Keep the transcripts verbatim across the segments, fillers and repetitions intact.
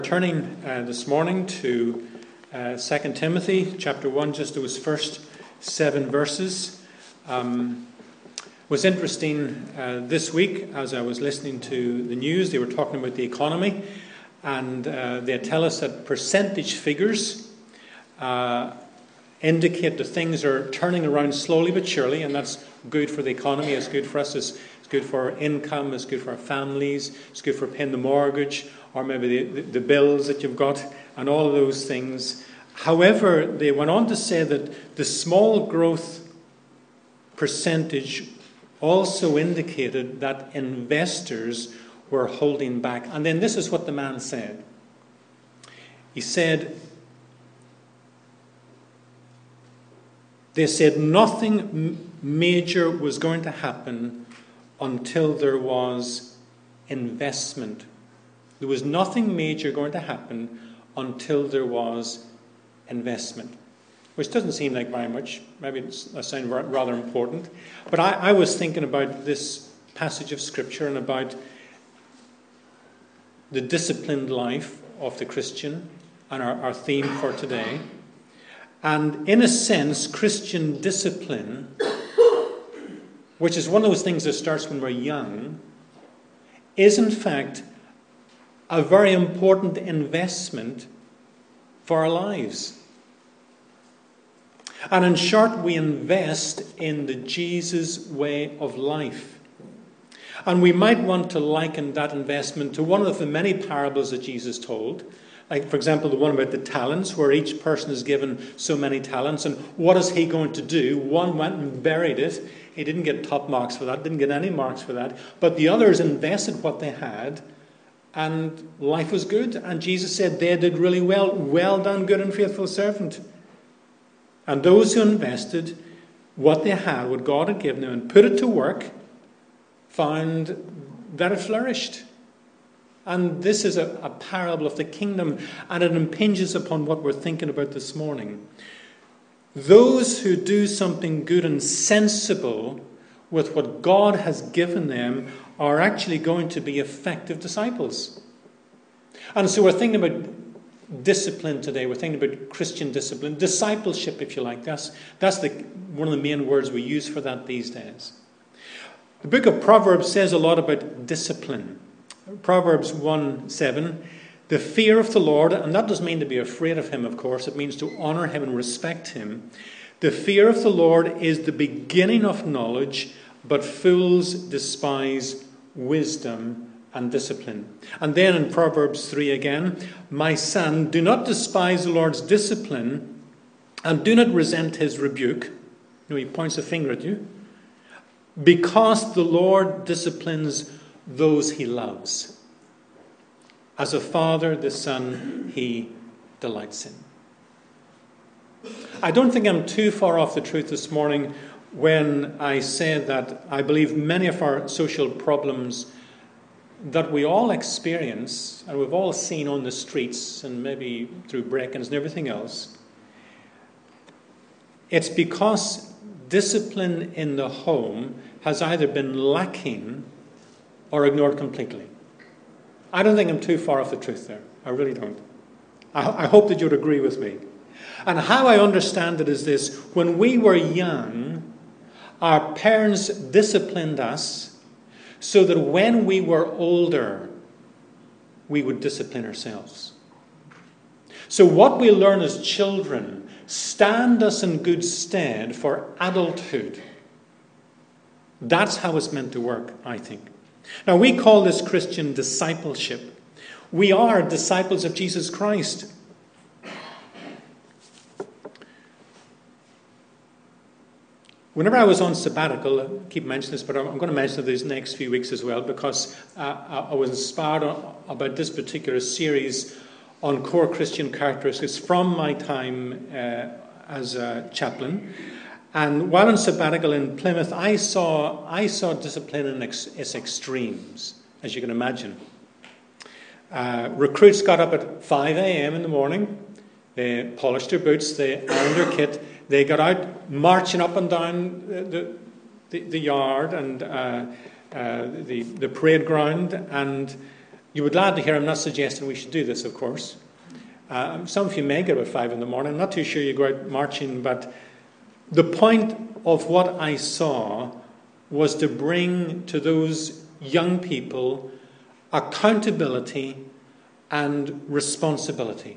Turning uh, this morning to uh, Second Timothy chapter one, just those first seven verses. Um, was interesting uh, this week as I was listening to the news. They were talking about the economy, and uh, they tell us that percentage figures uh, indicate that things are turning around slowly but surely, and that's good for the economy. It's good for us. It's, it's good for our income. It's good for our families. It's good for paying the mortgage, or maybe the, the, the bills that you've got, and all of those things. However, they went on to say that the small growth percentage also indicated that investors were holding back. And then this is what the man said. He said, they said nothing major was going to happen until there was investment. There was nothing major going to happen until there was investment, which doesn't seem like very much. Maybe it's, that sounds rather important. But I, I was thinking about this passage of Scripture and about the disciplined life of the Christian and our, our theme for today. And in a sense, Christian discipline, which is one of those things that starts when we're young, is in fact a very important investment for our lives. And in short, we invest in the Jesus way of life. And we might want to liken that investment to one of the many parables that Jesus told. Like, for example, the one about the talents, where each person is given so many talents. And what is he going to do? One went and buried it. He didn't get top marks for that, didn't get any marks for that. But the others invested what they had, and life was good. And Jesus said they did really well. Well done, good and faithful servant. And those who invested what they had, what God had given them, and put it to work, found that it flourished. And this is a, a parable of the kingdom, and it impinges upon what we're thinking about this morning. Those who do something good and sensible with what God has given them are actually going to be effective disciples. And so we're thinking about discipline today. We're thinking about Christian discipline, discipleship, if you like. That's, that's the, one of the main words we use for that these days. The book of Proverbs says a lot about discipline. Proverbs one seven, the fear of the Lord, and that doesn't mean to be afraid of him, of course. It means to honour him and respect him. The fear of the Lord is the beginning of knowledge, but fools despise wisdom and discipline. And then in Proverbs three again, my son, do not despise the Lord's discipline, and do not resent his rebuke. You know, he points a finger at you. Because the Lord disciplines those he loves. As a father, the son he delights in. I don't think I'm too far off the truth this morning when I say that I believe many of our social problems that we all experience, and we've all seen on the streets and maybe through break-ins and everything else, it's because discipline in the home has either been lacking or ignored completely. I don't think I'm too far off the truth there. I really don't. I, I hope that you'd agree with me. And how I understand it is this. When we were young, our parents disciplined us so that when we were older, we would discipline ourselves. So what we learn as children stand us in good stead for adulthood. That's how it's meant to work, I think. Now, we call this Christian discipleship. We are disciples of Jesus Christ. Whenever I was on sabbatical, I keep mentioning this, but I'm going to mention it these next few weeks as well, because uh, I was inspired about this particular series on core Christian characteristics from my time uh, as a chaplain. And while on sabbatical in Plymouth, I saw I saw discipline in ex, its extremes, as you can imagine. Uh, recruits got up at five a.m. in the morning. They polished their boots. They ironed their kit. They got out marching up and down the the, the yard and uh, uh, the the parade ground, and You were glad to hear I'm not suggesting we should do this, of course. Uh, some of you may get up at five in the morning. I'm not too sure you go out marching, but the point of what I saw was to bring to those young people accountability and responsibility.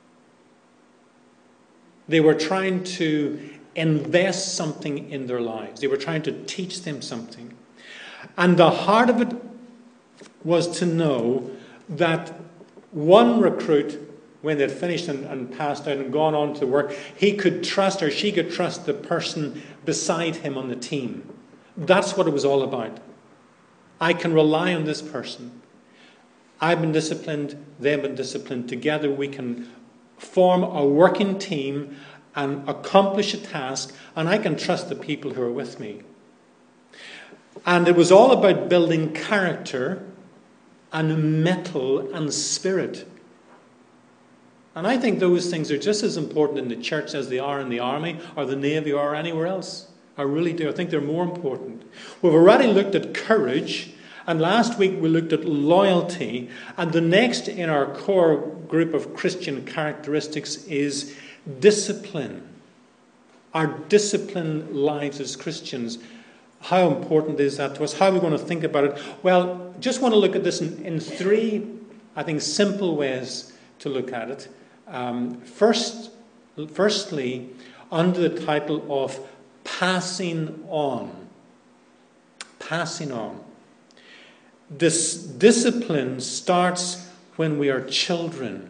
They were trying to invest something in their lives. They were trying to teach them something. And the heart of it was to know that one recruit, when they'd finished and, and passed out and gone on to work, he could trust or she could trust the person beside him on the team. That's what it was all about. I can rely on this person. I've been disciplined, they've been disciplined. Together we can form a working team and accomplish a task, and I can trust the people who are with me. And it was all about building character and mettle and spirit. And I think those things are just as important in the church as they are in the army or the navy or anywhere else. I really do. I think they're more important. We've already looked at courage, and last week we looked at loyalty, and the next in our core group of Christian characteristics is discipline. Our disciplined lives as Christians. How important is that to us? How are we going to think about it? Well, just want to look at this in, in three, I think, simple ways to look at it. Um, first, firstly, under the title of passing on. Passing on. This discipline starts when we are children.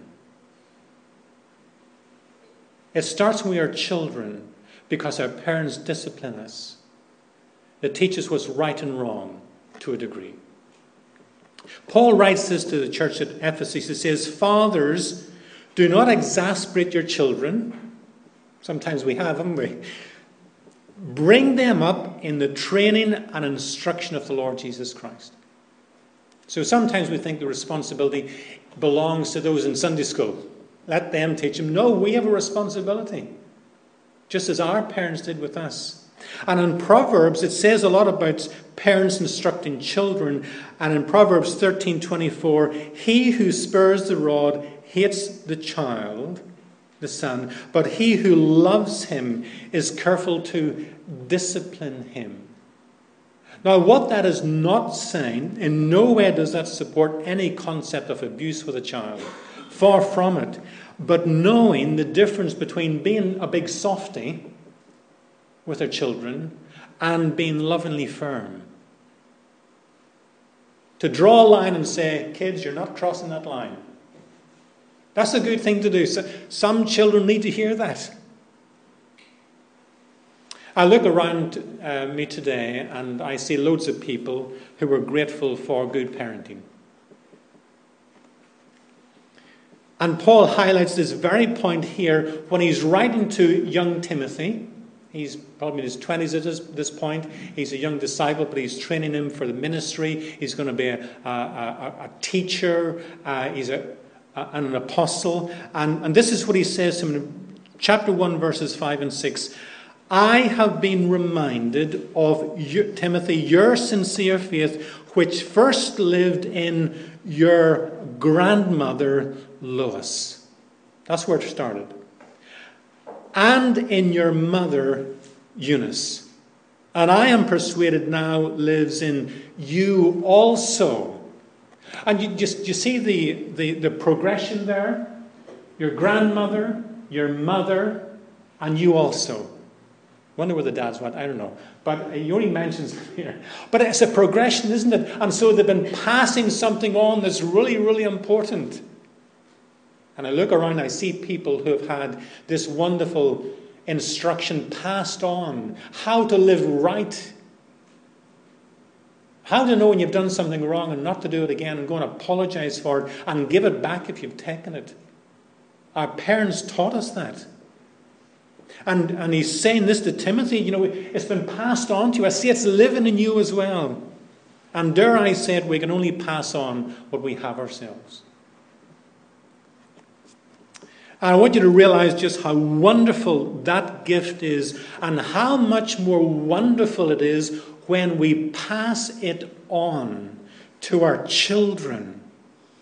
It starts when we are children because our parents discipline us. They teach us what's right and wrong to a degree. Paul writes this to the church at Ephesus. He says, "Fathers, do not exasperate your children." Sometimes we have, haven't we? "Bring them up in the training and instruction of the Lord Jesus Christ." So sometimes we think the responsibility belongs to those in Sunday school. Let them teach them. No, we have a responsibility, just as our parents did with us. And in Proverbs, it says a lot about parents instructing children. And in Proverbs thirteen twenty-four, "He who spurs the rod hates the child," the son, "but he who loves him is careful to discipline him." Now, what that is not saying, in no way does that support any concept of abuse with a child. Far from it. But knowing the difference between being a big softy with their children and being lovingly firm. To draw a line and say, "Kids, you're not crossing that line." That's a good thing to do. So, some children need to hear that. I look around uh, me today and I see loads of people who are grateful for good parenting. And Paul highlights this very point here when he's writing to young Timothy. He's probably in his twenties at this, this point. He's a young disciple, but he's training him for the ministry. He's going to be a, a, a, a teacher. Uh, he's a, a, an apostle. And, and this is what he says to him in chapter one, verses five and six. "I have been reminded of you, Timothy, your sincere faith, which first lived in your grandmother Lois." That's where it started. "And in your mother Eunice. And I am persuaded now lives in you also." And you just you see the, the, the progression there? Your grandmother, your mother, and you also. Wonder where the dads went, I don't know. But he only mentions it here. But it's a progression, isn't it? And so they've been passing something on that's really, really important. And I look around, I see people who have had this wonderful instruction passed on. How to live right. How to know when you've done something wrong and not to do it again and go and apologize for it and give it back if you've taken it. Our parents taught us that. And, and he's saying this to Timothy, you know, it's been passed on to you. I see it's living in you as well. And dare I say it, we can only pass on what we have ourselves. And I want you to realize just how wonderful that gift is and how much more wonderful it is when we pass it on to our children.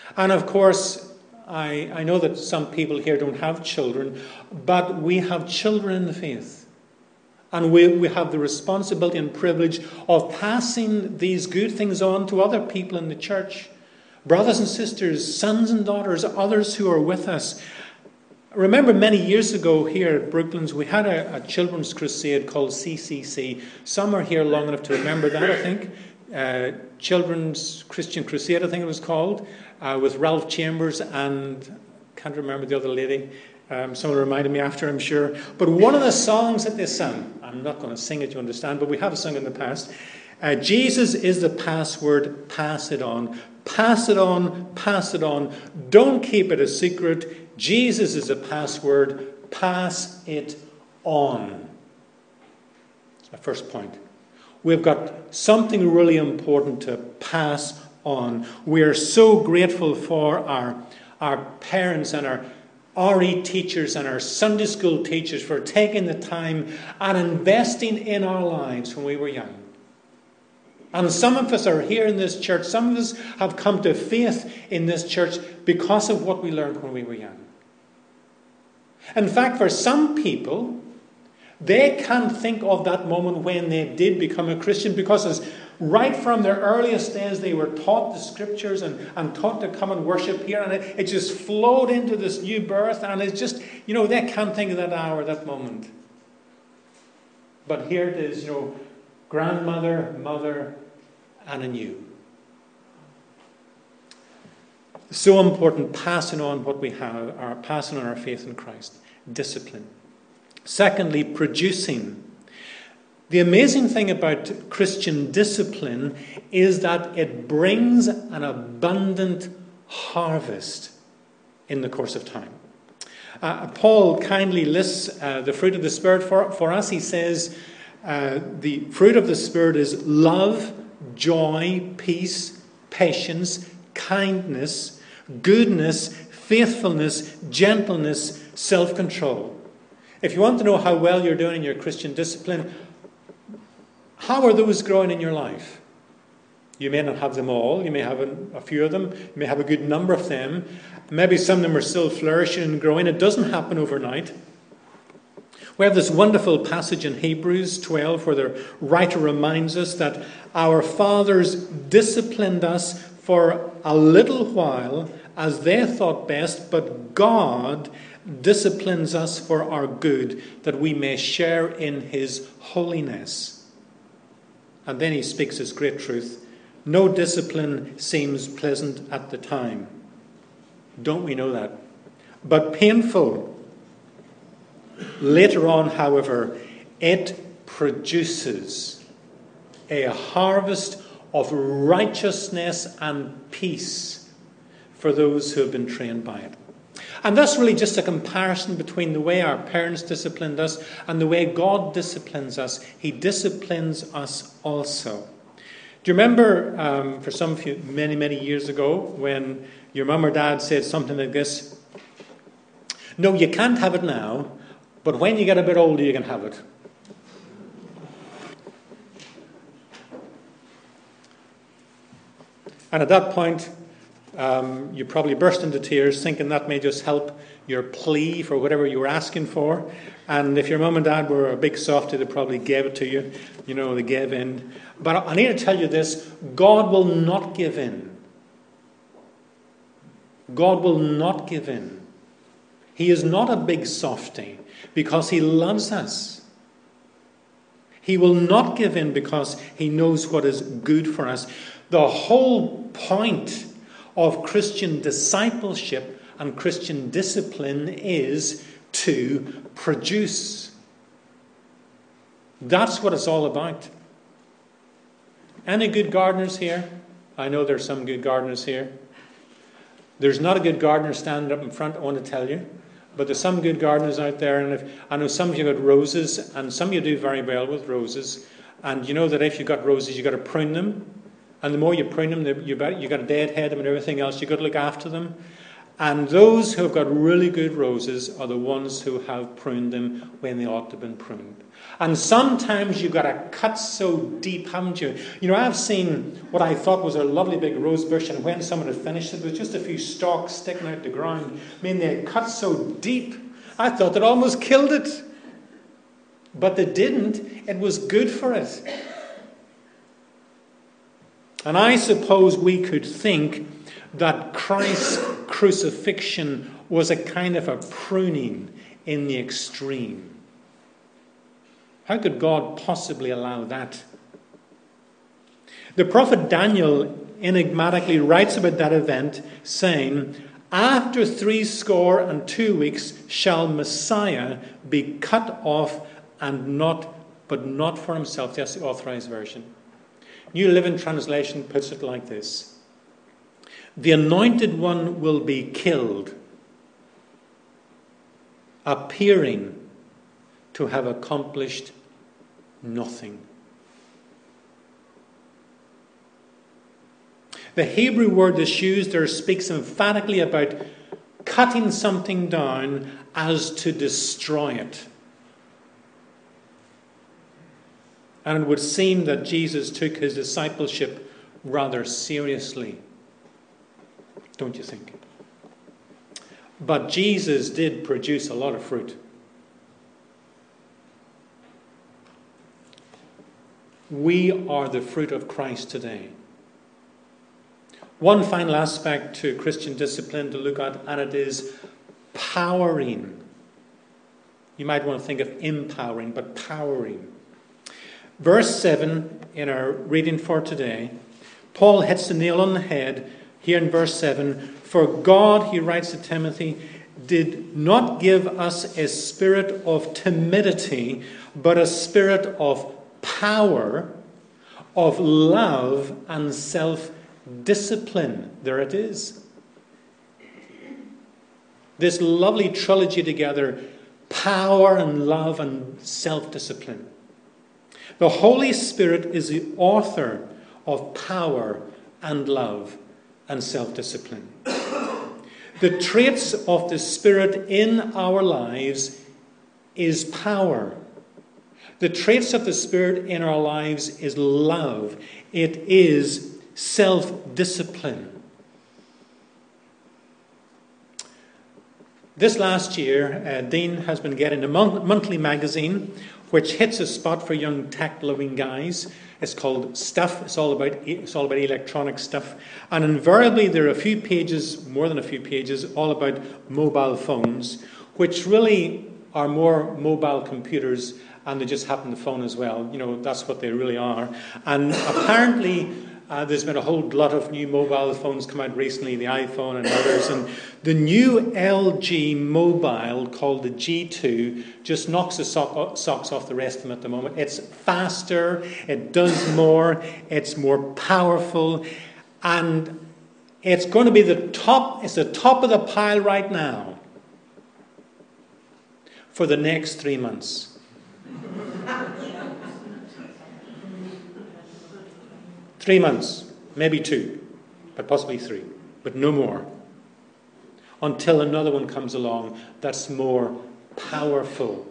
And of course, I, I know that some people here don't have children, but we have children in the faith. And we, we have the responsibility and privilege of passing these good things on to other people in the church. Brothers and sisters, sons and daughters, others who are with us. I remember many years ago here at Brooklands, we had a, a children's crusade called C C C. Some are here long enough to remember that, I think. Uh, Children's Christian Crusade, I think it was called, uh, with Ralph Chambers and, I can't remember the other lady. Um, someone reminded me after, I'm sure. But one of the songs that they sang, I'm not going to sing it, you understand, but we have sung in the past. Uh, Jesus is the password, pass it on. Pass it on, pass it on. Don't keep it a secret. Jesus is the password, pass it on. That's my first point. We've got something really important to pass on. We are so grateful for our, our parents and our R E teachers and our Sunday school teachers for taking the time and investing in our lives when we were young. And some of us are here in this church. Some of us have come to faith in this church because of what we learned when we were young. In fact, for some people, they can't think of that moment when they did become a Christian, because as right from their earliest days they were taught the scriptures and, and taught to come and worship here, and it, it just flowed into this new birth, and it's just, you know, they can't think of that hour, that moment. But here it is, you know, grandmother, mother, and anew. So important, passing on what we have, our passing on our faith in Christ. Discipline. Secondly, producing. The amazing thing about Christian discipline is that it brings an abundant harvest in the course of time. Uh, Paul kindly lists uh, the fruit of the Spirit for, for us. He says uh, the fruit of the Spirit is love, joy, peace, patience, kindness, goodness, faithfulness, gentleness, self-control. If you want to know how well you're doing in your Christian discipline, how are those growing in your life? You may not have them all. You may have a, a few of them. You may have a good number of them. Maybe some of them are still flourishing and growing. It doesn't happen overnight. We have this wonderful passage in Hebrews twelve where the writer reminds us that our fathers disciplined us for a little while as they thought best, but God disciplines us for our good, that we may share in his holiness. And then he speaks this great truth. No discipline seems pleasant at the time. Don't we know that? But painful. Later on, however, it produces a harvest of righteousness and peace for those who have been trained by it. And that's really just a comparison between the way our parents disciplined us and the way God disciplines us. He disciplines us also. Do you remember, um, for some of you, many, many years ago, when your mum or dad said something like this? No, you can't have it now, but when you get a bit older, you can have it. And at that point, Um, you probably burst into tears thinking that may just help your plea for whatever you were asking for. And if your mum and dad were a big softy, they probably gave it to you. You know, they gave in. But I need to tell you this. God will not give in. God will not give in. He is not a big softy because he loves us. He will not give in because he knows what is good for us. The whole point of Christian discipleship and Christian discipline is to produce. That's what it's all about. Any good gardeners here? I know there's some good gardeners here. There's not a good gardener standing up in front, I want to tell you. But there's some good gardeners out there. And if, I know some of you got roses, and some of you do very well with roses. And you know that if you've got roses, you've got to prune them. And the more you prune them, you've got, you've got to deadhead them and everything else. You've got to look after them. And those who have got really good roses are the ones who have pruned them when they ought to have been pruned. And sometimes you've got to cut so deep, haven't you? You know, I've seen what I thought was a lovely big rose bush, and when someone had finished it, there was just a few stalks sticking out the ground. I mean, they had cut so deep, I thought they'd almost killed it. But they didn't. It was good for it. And I suppose we could think that Christ's crucifixion was a kind of a pruning in the extreme. How could God possibly allow that? The prophet Daniel enigmatically writes about that event, saying, "After three score and two weeks shall Messiah be cut off, and not, but not for himself." That's the Authorized Version. New Living Translation puts it like this: "The anointed one will be killed, appearing to have accomplished nothing." The Hebrew word that's used there speaks emphatically about cutting something down as to destroy it. And it would seem that Jesus took his discipleship rather seriously, don't you think? But Jesus did produce a lot of fruit. We are the fruit of Christ today. One final aspect to Christian discipline to look at, and it is powering. You might want to think of empowering, but powering. Verse seven in our reading for today, Paul hits the nail on the head here in verse seven. "For God," he writes to Timothy, "did not give us a spirit of timidity, but a spirit of power, of love, and self-discipline." There it is. This lovely trilogy together: power and love and self-discipline. The Holy Spirit is the author of power and love and self-discipline. The traits of the Spirit in our lives is power. The traits of the Spirit in our lives is love. It is self-discipline. This last year, uh, Dean has been getting a mon- monthly magazine which hits a spot for young tech-loving guys. It's called Stuff. It's all about it's all about electronic stuff. And invariably there are a few pages, more than a few pages, all about mobile phones, which really are more mobile computers, and they just happen to phone as well. You know, that's what they really are. And apparently uh, there's been a whole lot of new mobile phones come out recently, the iPhone and others. And the new L G mobile called the G two just knocks the sock, socks off the rest of them at the moment. It's faster, it does more, it's more powerful, and it's going to be the top, it's the top of the pile right now for the next three months. Three months, maybe two, but possibly three, but no more. Until another one comes along that's more powerful.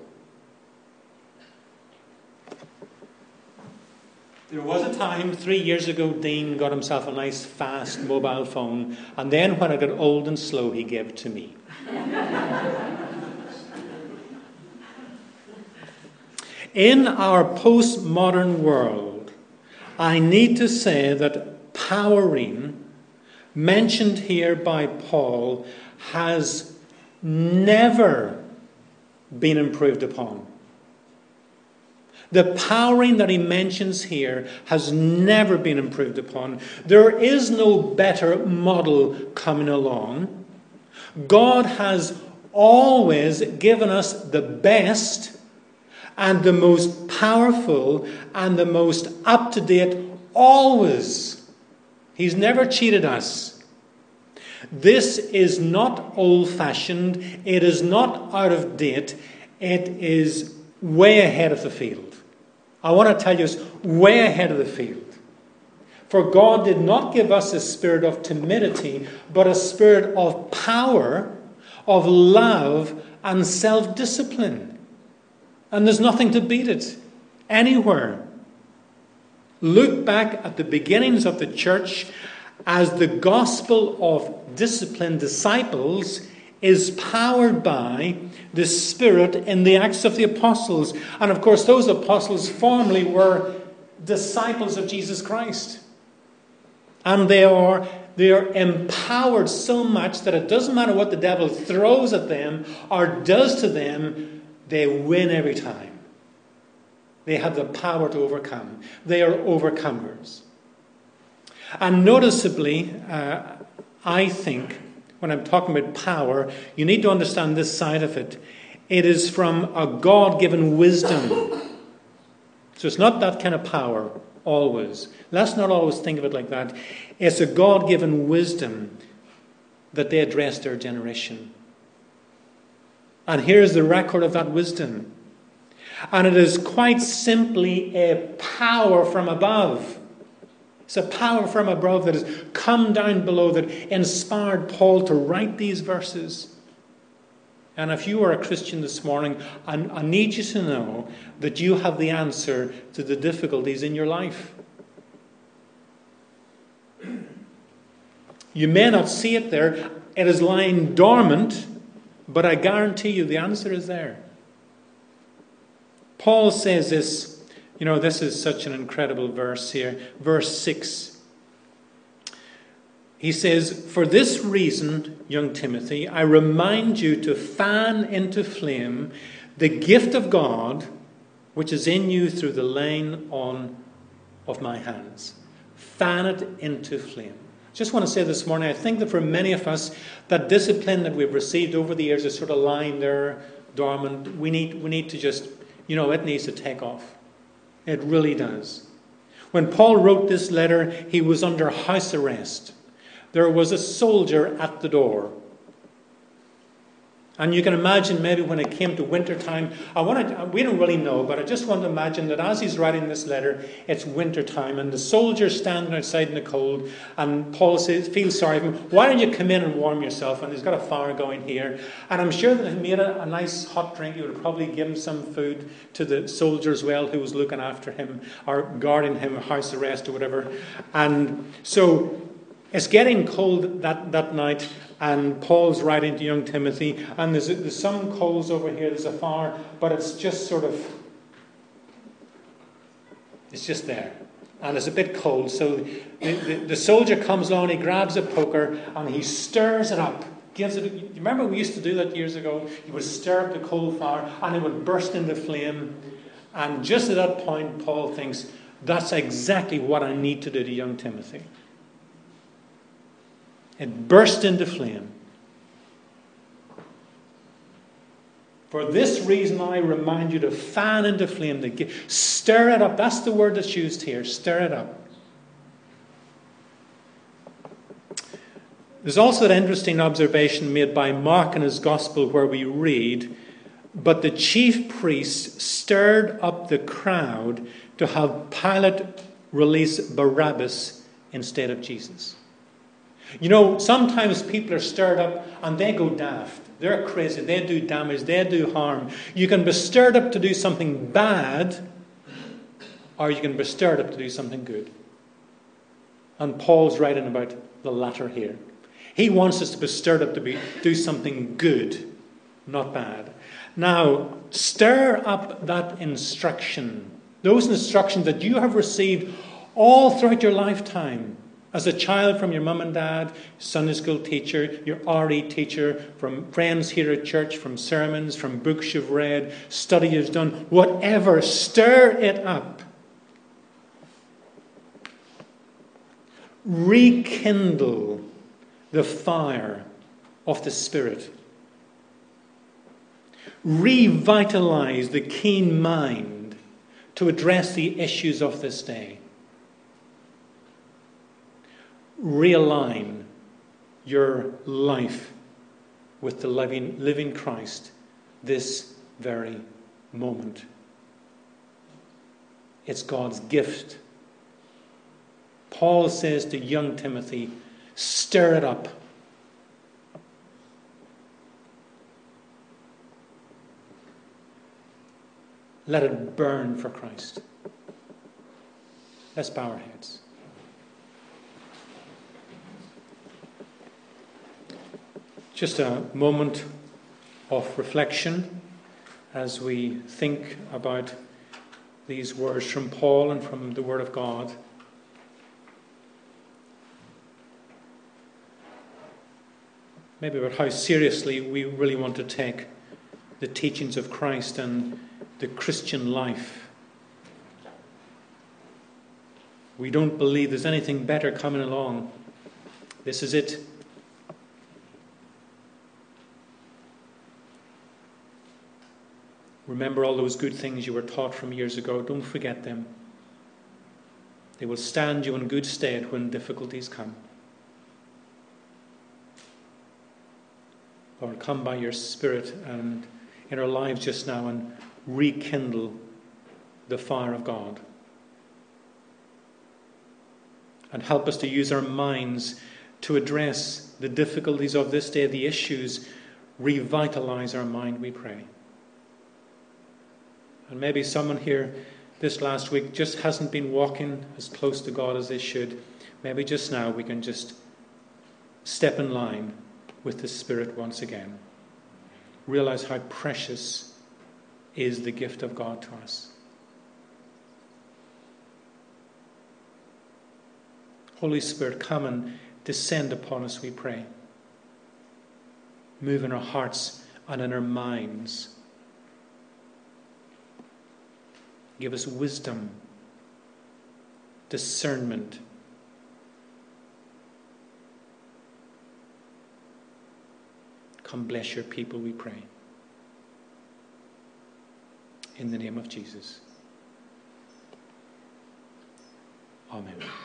There was a time, three years ago, Dean got himself a nice, fast mobile phone, and then when it got old and slow, he gave it to me. In our postmodern world, I need to say that powering, mentioned here by Paul, has never been improved upon. The powering that he mentions here has never been improved upon. There is no better model coming along. God has always given us the best and the most powerful and the most up-to-date, always. He's never cheated us. This is not old-fashioned. It is not out of date. It is way ahead of the field. I want to tell you, it's way ahead of the field. For God did not give us a spirit of timidity, but a spirit of power, of love, and self-discipline. And there's nothing to beat it anywhere. Look back at the beginnings of the church as the gospel of disciplined disciples is powered by the Spirit in the Acts of the Apostles. And of course, those apostles formerly were disciples of Jesus Christ. And they are, they are empowered so much that it doesn't matter what the devil throws at them or does to them, they win every time. They have the power to overcome. They are overcomers. And noticeably, uh, I think, when I'm talking about power, you need to understand this side of it. It is from a God-given wisdom. So it's not that kind of power, always. Let's not always think of it like that. It's a God-given wisdom that they address their generation. And here's the record of that wisdom. And it is quite simply a power from above. It's a power from above that has come down below that inspired Paul to write these verses. And if you are a Christian this morning, I, I need you to know that you have the answer to the difficulties in your life. You may not see it there. It is lying dormant, but I guarantee you the answer is there. Paul says this, you know, this is such an incredible verse here. Verse six. He says, "For this reason, young Timothy, I remind you to fan into flame the gift of God which is in you through the laying on of my hands." Fan it into flame. Just want to say this morning, I think that for many of us, that discipline that we've received over the years is sort of lying there dormant. We need, we need to just, you know, it needs to take off. It really does. When Paul wrote this letter, he was under house arrest. There was a soldier at the door. And you can imagine maybe when it came to winter time, I wanted, we don't really know, but I just want to imagine that as he's writing this letter, it's winter time, and the soldier's standing outside in the cold, and Paul says, feels sorry for him. Why don't you come in and warm yourself? And he's got a fire going here. And I'm sure that if he made a, a nice hot drink, he would have probably given some food to the soldier as well, who was looking after him, or guarding him, house arrest or whatever. And so it's getting cold that, that night, and Paul's writing to young Timothy, and there's, there's some coals over here, there's a fire, but it's just sort of, it's just there. And it's a bit cold, so the, the, the soldier comes along, he grabs a poker, and he stirs it up. Gives it. You remember we used to do that years ago? He would stir up the coal fire, and it would burst into flame. And just at that point, Paul thinks, that's exactly what I need to do to young Timothy. It burst into flame. For this reason I remind you to fan into flame, to get, stir it up. That's the word that's used here, stir it up. There's also an interesting observation made by Mark in his Gospel where we read, "But the chief priests stirred up the crowd to have Pilate release Barabbas instead of Jesus." You know, sometimes people are stirred up and they go daft. They're crazy. They do damage. They do harm. You can be stirred up to do something bad, or you can be stirred up to do something good. And Paul's writing about the latter here. He wants us to be stirred up to be, do something good, not bad. Now, stir up that instruction. Those instructions that you have received all throughout your lifetime. As a child from your mum and dad, Sunday school teacher, your R E teacher, from friends here at church, from sermons, from books you've read, study you've done, whatever, stir it up. Rekindle the fire of the Spirit. Revitalize the keen mind to address the issues of this day. Realign your life with the living, living Christ this very moment. It's God's gift. Paul says to young Timothy, stir it up. Let it burn for Christ. Let's bow our heads. Just a moment of reflection as we think about these words from Paul and from the Word of God. Maybe about how seriously we really want to take the teachings of Christ and the Christian life. We don't believe there's anything better coming along. This is it. Remember all those good things you were taught from years ago. Don't forget them. They will stand you in good stead when difficulties come. Lord, come by your Spirit and in our lives just now and rekindle the fire of God. And help us to use our minds to address the difficulties of this day, the issues. Revitalize our mind, we pray. And maybe someone here this last week just hasn't been walking as close to God as they should. Maybe just now we can just step in line with the Spirit once again. Realize how precious is the gift of God to us. Holy Spirit, come and descend upon us, we pray. Move in our hearts and in our minds. Give us wisdom, discernment. Come bless your people, we pray. In the name of Jesus. Amen.